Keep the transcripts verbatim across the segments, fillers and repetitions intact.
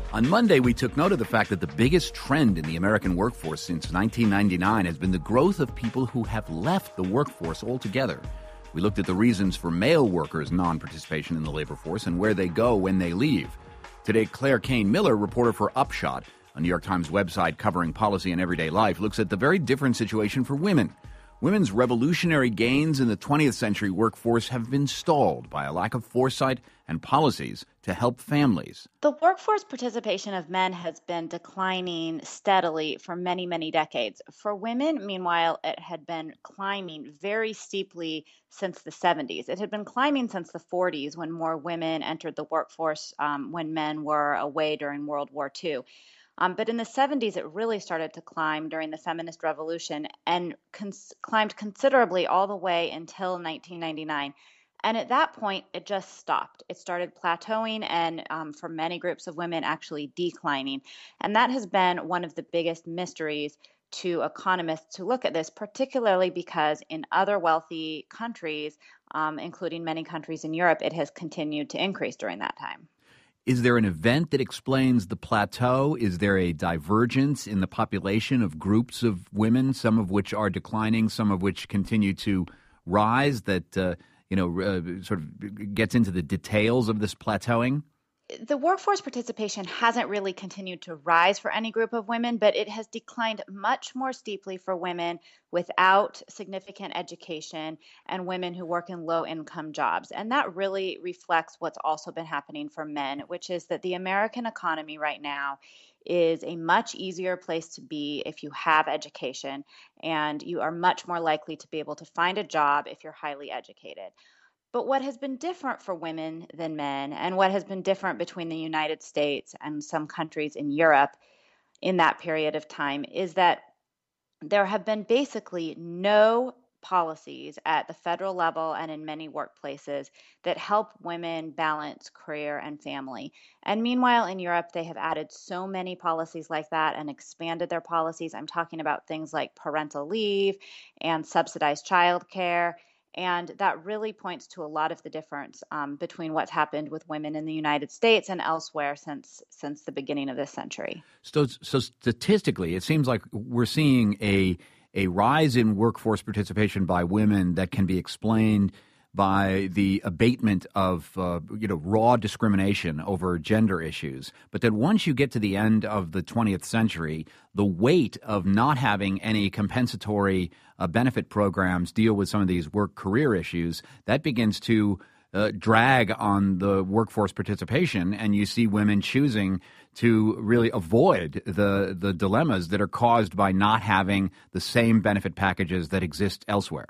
On Monday, we took note of the fact that the biggest trend in the American workforce since nineteen ninety-nine has been the growth of people who have left the workforce altogether. We looked at the reasons for male workers' non-participation in the labor force and where they go when they leave. Today, Claire Kane Miller, reporter for Upshot, a New York Times website covering policy and everyday life, looks at the very different situation for women. Women's revolutionary gains in the twentieth century workforce have been stalled by a lack of foresight and policies to help families. The workforce participation of men has been declining steadily for many, many decades. For women, meanwhile, it had been climbing very steeply since the seventies. It had been climbing since the forties when more women entered the workforce um, when men were away during World War Two. Um, but in the seventies, it really started to climb during the feminist revolution and cons- climbed considerably all the way until nineteen ninety-nine. And at that point, it just stopped. It started plateauing and um, for many groups of women, actually declining. And that has been one of the biggest mysteries to economists who look at this, particularly because in other wealthy countries, um, including many countries in Europe, it has continued to increase during that time. Is there an event that explains the plateau? Is there a divergence in the population of groups of women, some of which are declining, some of which continue to rise, that uh, you know uh, sort of gets into the details of this plateauing? The workforce participation hasn't really continued to rise for any group of women, but it has declined much more steeply for women without significant education and women who work in low-income jobs. And that really reflects what's also been happening for men, which is that the American economy right now is a much easier place to be if you have education, and you are much more likely to be able to find a job if you're highly educated. But what has been different for women than men, and what has been different between the United States and some countries in Europe in that period of time, is that there have been basically no policies at the federal level and in many workplaces that help women balance career and family. And meanwhile, in Europe, they have added so many policies like that and expanded their policies. I'm talking about things like parental leave and subsidized childcare. And that really points to a lot of the difference um, between what's happened with women in the United States and elsewhere since since the beginning of this century. So, so statistically, it seems like we're seeing a a rise in workforce participation by women that can be explained by the abatement of uh, you know raw discrimination over gender issues. But that once you get to the end of the twentieth century, the weight of not having any compensatory uh, benefit programs deal with some of these work career issues, that begins to uh, drag on the workforce participation, and you see women choosing to really avoid the the dilemmas that are caused by not having the same benefit packages that exist elsewhere.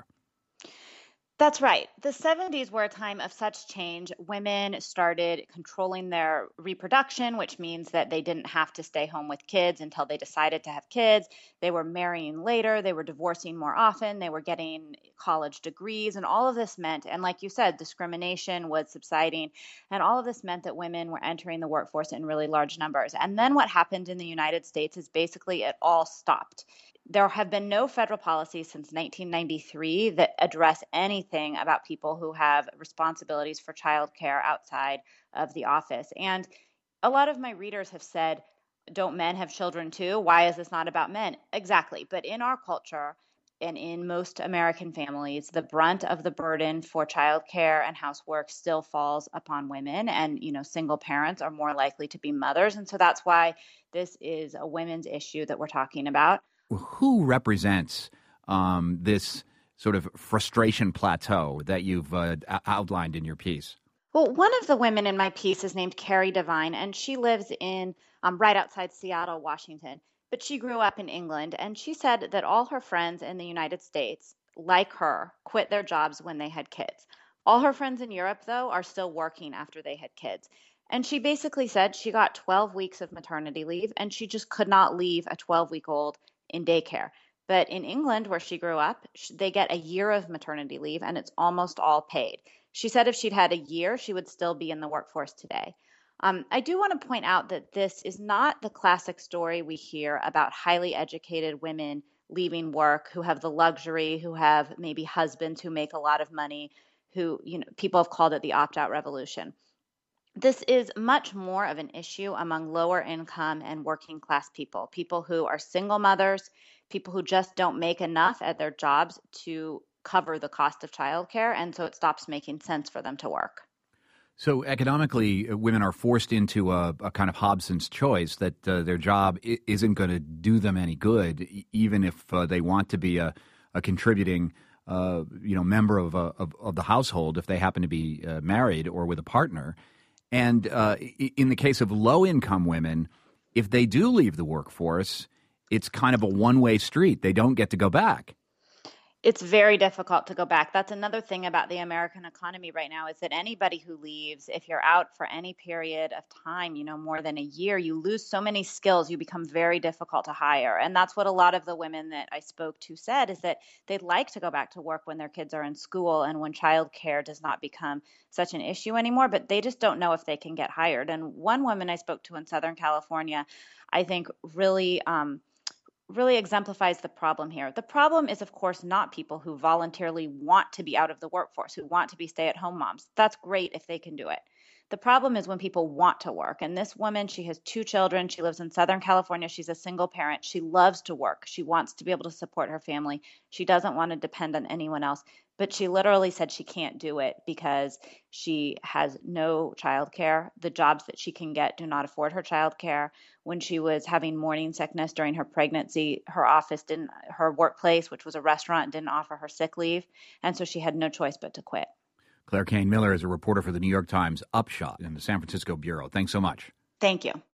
That's right. The seventies were a time of such change. Women started controlling their reproduction, which means that they didn't have to stay home with kids until they decided to have kids. They were marrying later. They were divorcing more often. They were getting college degrees. And all of this meant, and like you said, discrimination was subsiding. And all of this meant that women were entering the workforce in really large numbers. And then what happened in the United States is basically it all stopped. There have been no federal policies since nineteen ninety-three that address anything about people who have responsibilities for childcare outside of the office. And a lot of my readers have said, don't men have children too? Why is this not about men? Exactly. But in our culture and in most American families, the brunt of the burden for childcare and housework still falls upon women. And, you know, single parents are more likely to be mothers. And so that's why this is a women's issue that we're talking about. Who represents um, this sort of frustration plateau that you've uh, outlined in your piece? Well, one of the women in my piece is named Carrie Devine, and she lives in um, right outside Seattle, Washington. But she grew up in England, and she said that all her friends in the United States, like her, quit their jobs when they had kids. All her friends in Europe, though, are still working after they had kids. And she basically said she got twelve weeks of maternity leave, and she just could not leave a twelve-week-old in daycare. But in England, where she grew up, they get a year of maternity leave, and it's almost all paid. She said if she'd had a year, she would still be in the workforce today. Um, I do want to point out that this is not the classic story we hear about highly educated women leaving work who have the luxury, who have maybe husbands who make a lot of money, who, you know, people have called it the opt-out revolution. This is much more of an issue among lower income and working class people, people who are single mothers, people who just don't make enough at their jobs to cover the cost of childcare. And so it stops making sense for them to work. So economically, uh, women are forced into a, a kind of Hobson's choice that uh, their job I- isn't going to do them any good, e- even if uh, they want to be a, a contributing, uh, you know, member of, a, of of the household if they happen to be uh, married or with a partner. And uh, i- in the case of low-income women, if they do leave the workforce, it's kind of a one-way street. They don't get to go back. It's very difficult to go back. That's another thing about the American economy right now is that anybody who leaves, if you're out for any period of time, you know, more than a year, you lose so many skills, you become very difficult to hire. And that's what a lot of the women that I spoke to said is that they'd like to go back to work when their kids are in school and when childcare does not become such an issue anymore, but they just don't know if they can get hired. And one woman I spoke to in Southern California, I think really um, really exemplifies the problem here. The problem is, of course, not people who voluntarily want to be out of the workforce, who want to be stay at home moms. That's great if they can do it. The problem is when people want to work. And this woman, she has two children. She lives in Southern California. She's a single parent. She loves to work. She wants to be able to support her family. She doesn't want to depend on anyone else. But she literally said she can't do it because she has no childcare. The jobs that she can get do not afford her childcare. When she was having morning sickness during her pregnancy, her office didn't, her workplace, which was a restaurant, didn't offer her sick leave. And so she had no choice but to quit. Claire Cain Miller is a reporter for the New York Times Upshot in the San Francisco bureau. Thanks so much. Thank you.